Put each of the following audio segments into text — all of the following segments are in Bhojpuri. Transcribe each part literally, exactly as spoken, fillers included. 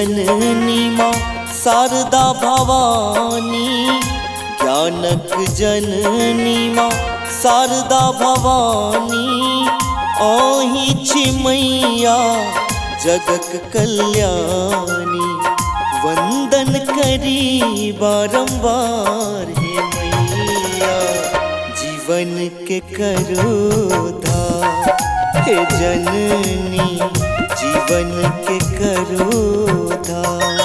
जननी माँ शारदा भवानी, ज्ञानक जननी माँ शारदा भवानी। ओहि छी मैया जगक कल्याणी, वंदन करी बारंबार हे मैया। जीवन के करो धार हे जननी, जीवन के करो धार।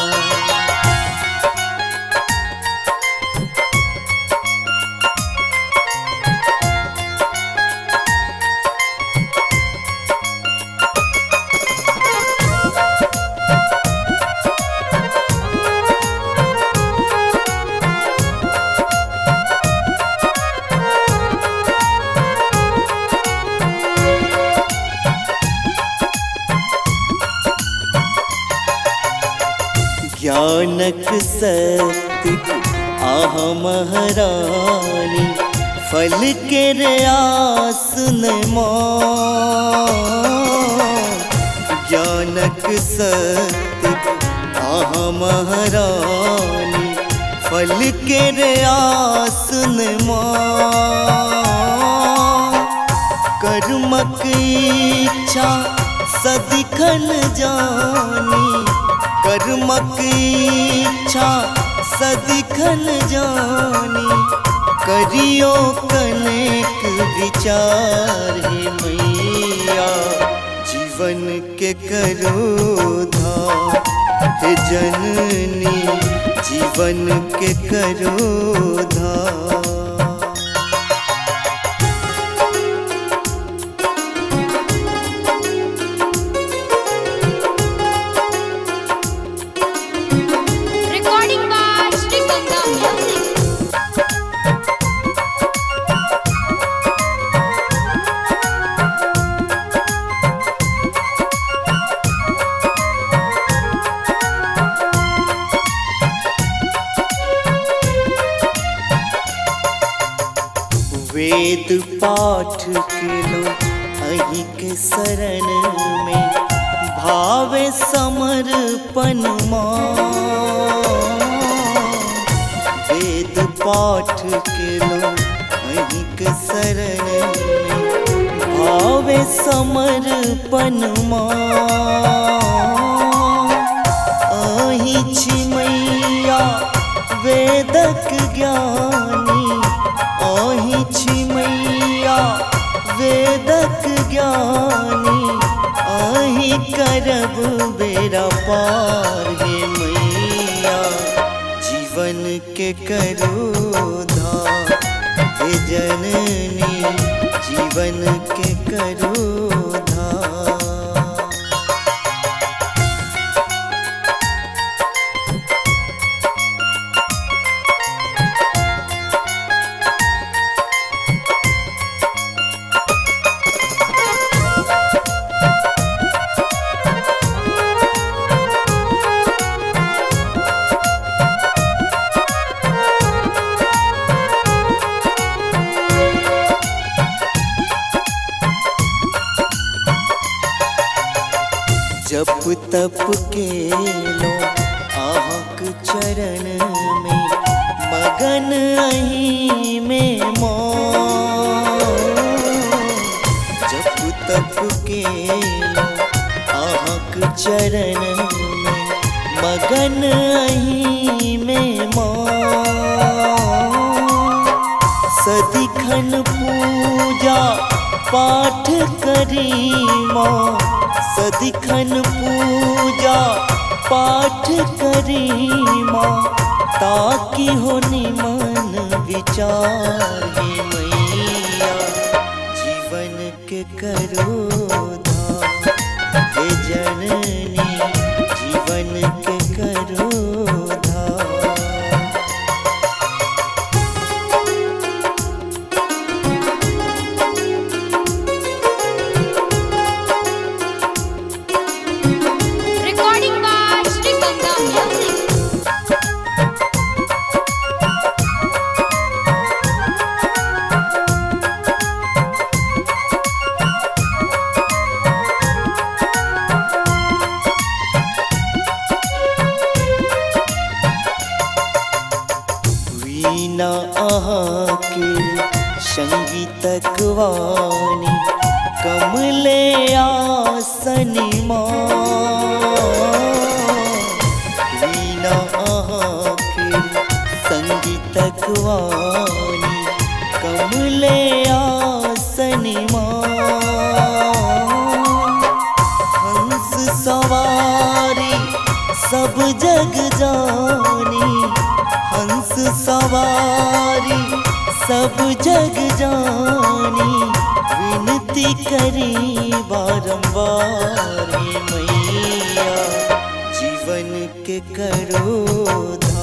ज्ञानक शक्ति आह महारानी, फल के आसन माँ। ज्ञानक शक्ति आह महारानी, फल के आसन माँ। कर्मक इच्छा सदिखन जानी, कर्मक इच्छा सदिखन जानी। करियो कनेक विचार हे मैया, जीवन के करो धार हे जननी, जीवन के करो धार। वेद पाठ केलो अहि के शरण में, भावे समर्पण माँ। वेद पाठ केलो अहि के शरण में, भावे समर्पण माँ। अहि छी मैया वेदक ज्ञानी, ओहि छी मैया वेदक ज्ञानी। आहि करब बेरा पार हे मैया, जीवन के करो धार हे जननी, जीवन के करो धार। जप तप केलो आहक चरण में, मगन अहि में मों। जप तप केलो आहक चरण में, मगन अहि में मों। सदिखन पूजा पाठ करी माँ, सदिखन पूजा पाठ करी माँ। ताकि हो निमन विचार हे मैया, जीवन के करो धार हे जननी, जीवन के करो धार। आखिर संगीतक वाणी कमले आसनि माँ। हंस सवारी सब जग जानी, हंस सवारी सब जग जानी, विनती करी बारंबार मैया जीवन के करो